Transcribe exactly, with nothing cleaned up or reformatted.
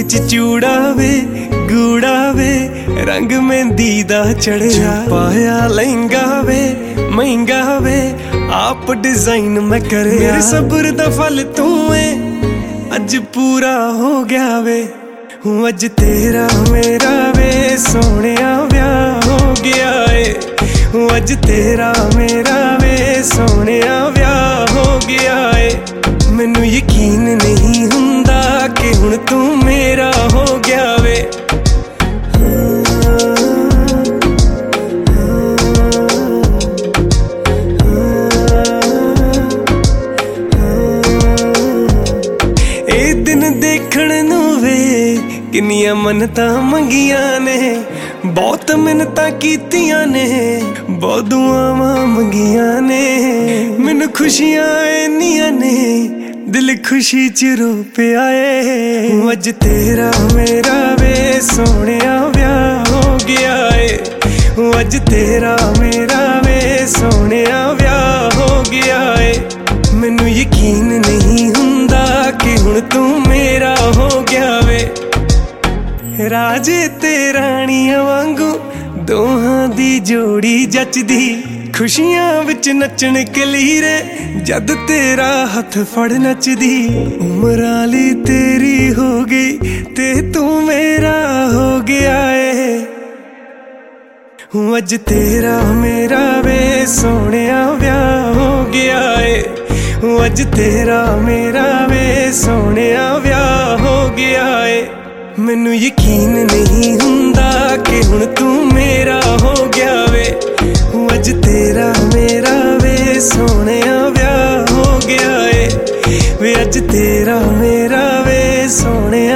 विच चूड़ा वे गूड़ा वे रंग मेहंदी दा चढ़िया पाया लहंगा वे महंगा वे आप डिजाइन मैं करे मेरे सब्र दा फल तू है अज पूरा हो गया वे हूँ अज तेरा मेरा वे सोहणिया ब्याह हो गया है हूँ अज तेरा मेरा वे सोहणिया ब्याह हो गया है मैनू यकीन नहीं हुंदा कि हुण तू मेरा हो गया वे ए दिन देखण नूं वे किन्नियां मन्नतां मंगियां ने बहुत मिन्नतां कीतियां ने बहुत दुआवां मंगियां ने मैनू खुशियां इन्नियां ने दिल खुशी च रो पिया है अज तेरा मेरा वे सोहणिया ब्याह हो गया है अज तेरा मेरा वे सोहणिया ब्याह हो गया है मैनू यकीन नहीं हुंदा कि हुण तू मेरा हो गया वे राजे ते राणियां वांगू दोहां दी जोड़ी जचदी खुशियां विच नचण कलीरे जद तेरा हथ फड़ नचदी उमर आली तेरी हो गई ते तू मेरा हो गया है हूँ अज तेरा मेरा वे सोहणिया ब्याह हो गया है हूँ अज तेरा मेरा वे सोहणिया ब्याह हो गया है मैनू यकीन नहीं हुंदा कि हुण तू मेरा हो गया वे हूँ अज तेरा मेरा वे सोहणिया ब्याह हो गया है वे अज तेरा मेरा वे सोहणिया